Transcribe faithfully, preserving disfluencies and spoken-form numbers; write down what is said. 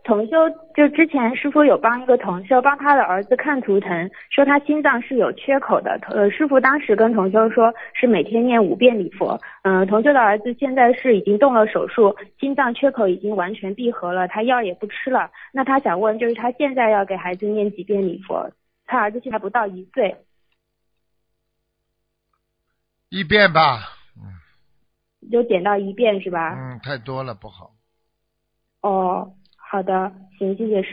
同修就之前师傅有帮一个同修帮他的儿子看图腾，说他心脏是有缺口的。呃，师傅当时跟同修说是每天念五遍礼佛。嗯、呃，同修的儿子现在是已经动了手术，心脏缺口已经完全闭合了，他药也不吃了。那他想问，就是他现在要给孩子念几遍礼佛？他儿子现在不到一岁。 一遍吧。 就点到一遍是吧？ 嗯，太多了不好。 哦，好的，行，谢谢师